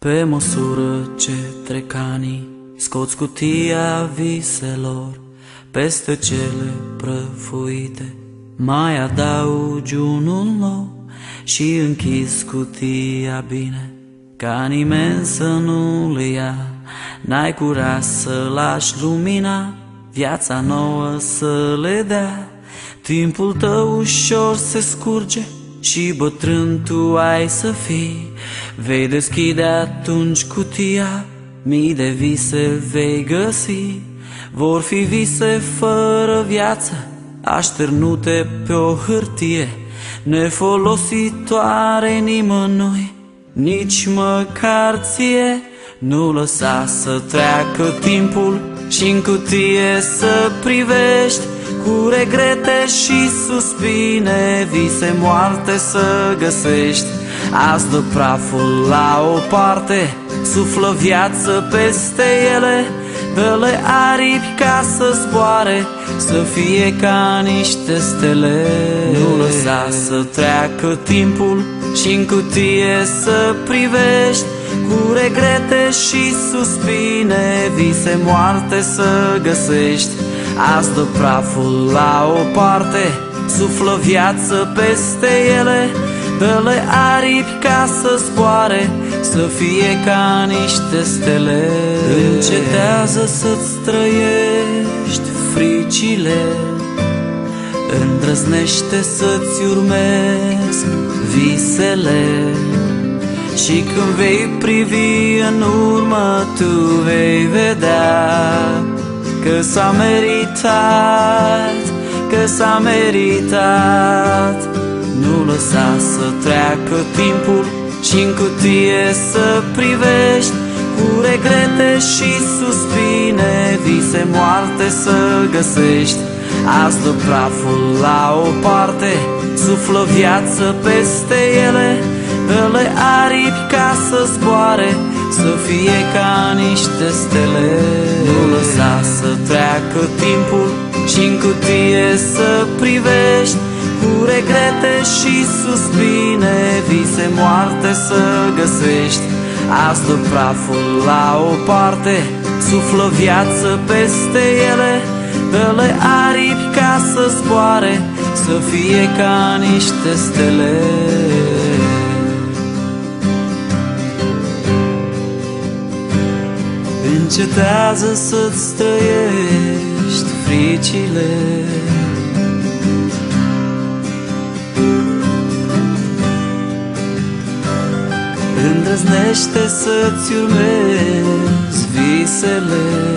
Pe măsură ce trec anii, scoți cutia viselor, peste cele prăfuite mai adaugi unul nou și închizi cutia bine, ca nimeni să nu le ia. N-ai curaj să lași lumina, viața nouă să le dea. Timpul tău ușor se scurge și bătrân tu ai să fii. Vei deschide atunci cutia, mii de vise vei găsi. Vor fi vise fără viață, așternute pe o hârtie, nefolositoare nimănui, nici măcar ție. Nu lăsa să treacă timpul și-n cutie să privești, cu regrete și suspine vise moarte să găsești. Azi dă praful la o parte, suflă viață peste ele, dă-le aripi ca să zboare, să fie ca niște stele. Nu lăsa să treacă timpul și-n cutie să privești, cu regrete și suspine vise moarte să găsești. Azi dă praful la o parte, suflă viață peste ele, dă-le aripi ca să zboare, să fie ca niște stele. Încetează să-ți trăiești fricile, îndrăznește să-ți urmezi visele, și când vei privi în urmă tu vei vedea că s-a meritat, că s-a meritat. Nu lăsa să treacă timpul și-n cutie să privești, cu regrete și suspine vise moarte să găsești. Azi dă praful la o parte, suflă viață peste ele, dă-le aripi ca să zboare, să fie ca niște stele. Nu lăsa să treacă timpul și-n cutie să privești, cu regrete și suspine vise moarte să găsești. Azi dă praful la o parte, suflă viață peste ele, dă-le aripi ca să zboare, să fie ca niște stele. Încetează să-ți trăiești fricile, îndrăznește să-ți urmezi visele,